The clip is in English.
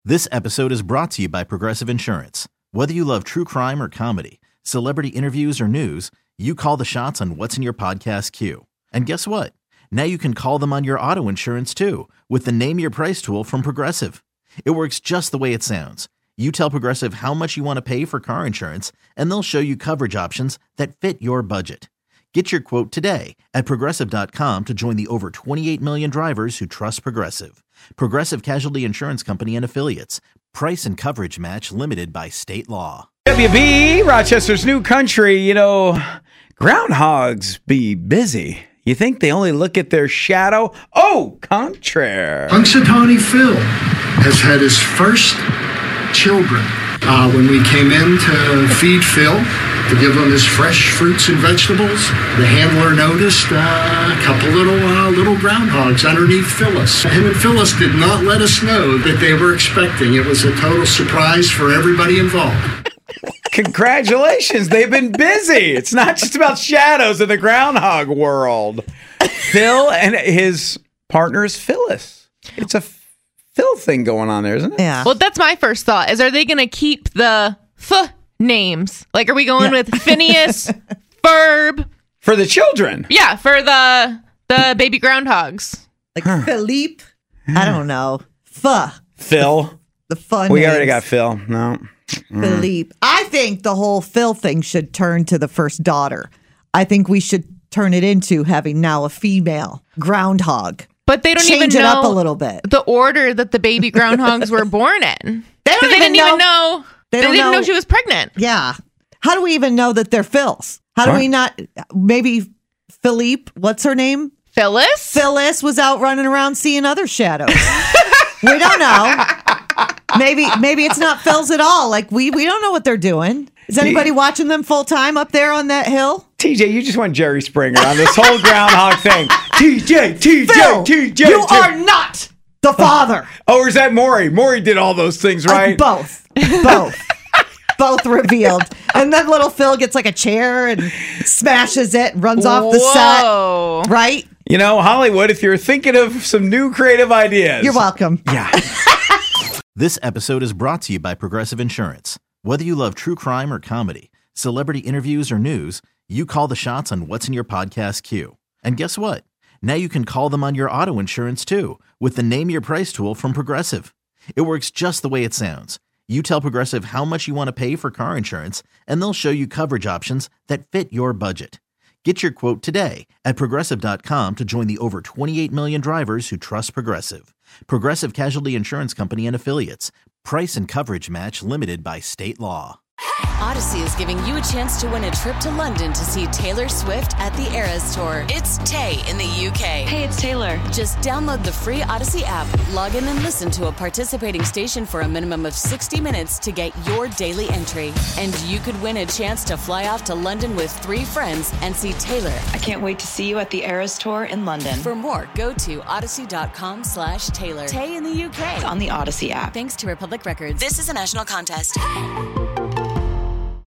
This episode is brought to you by Progressive Insurance. Whether you love true crime or comedy, celebrity interviews or news, you call the shots on what's in your podcast queue. And guess what? Now you can call them on your auto insurance too with the Name Your Price tool from Progressive. It works just the way it sounds. You tell Progressive how much you want to pay for car insurance, and they'll show you coverage options that fit your budget. Get your quote today at Progressive.com to join the over 28 million drivers who trust Progressive. Progressive Casualty Insurance Company and Affiliates. Price and coverage match limited by state law. WB, Rochester's new country. You know, groundhogs be busy. You think they only look at their shadow? Oh, contraire. Punxsutawney Phil has had his first children. When we came in to feed Phil, to give him his fresh fruits and vegetables, the handler noticed a couple little groundhogs underneath Phyllis. Him and Phyllis did not let us know that they were expecting. It was a total surprise for everybody involved. Congratulations, they've been busy. It's not just about shadows in the groundhog world. Phil and his partner is Phyllis. It's a Phil thing going on there, isn't it? Yeah. Well, that's my first thought. Are they going to keep the names? Like, are we going with Phineas, Ferb? For the children. Yeah, for the baby groundhogs. Like Philippe. I don't know. Phil. The fun We names. already got Phil. No. Philippe. I think the whole Phil thing should turn to the first daughter. I think we should turn it into having now a female groundhog. But they don't Change even it know up a little bit. the order that the baby groundhogs were born in. They don't They didn't even know. They They don't didn't know know. she was pregnant. Yeah. How do we even know that they're Phil's? How do What? we not? Maybe Philippe, what's her name? Phyllis? Phyllis was out running around seeing other shadows. We don't know. Maybe it's not Phil's at all. Like we don't know what they're doing. Is anybody watching them full time up there on that hill? TJ, you just went Jerry Springer on this whole groundhog thing. TJ. You are not the father. Oh, or is that Maury? Maury did all those things, right? Both revealed. And then little Phil gets like a chair and smashes it and runs off the Whoa. set. Right? You know, Hollywood, if you're thinking of some new creative ideas. You're welcome. Yeah. This episode is brought to you by Progressive Insurance. Whether you love true crime or comedy, celebrity interviews or news, you call the shots on what's in your podcast queue. And guess what? Now you can call them on your auto insurance too with the Name Your Price tool from Progressive. It works just the way it sounds. You tell Progressive how much you want to pay for car insurance, and they'll show you coverage options that fit your budget. Get your quote today at Progressive.com to join the over 28 million drivers who trust Progressive. Progressive Casualty Insurance Company and Affiliates. Price and coverage match limited by state law. Odyssey is giving you a chance to win a trip to London to see Taylor Swift at the Eras Tour. It's Tay in the UK. Hey, it's Taylor. Just download the free Odyssey app, log in and listen to a participating station for a minimum of 60 minutes to get your daily entry. And you could win a chance to fly off to London with 3 friends and see Taylor. I can't wait to see you at the Eras Tour in London. For more, go to odyssey.com/Taylor. Tay in the UK. On the Odyssey app. Thanks to Republic Records. This is a national contest.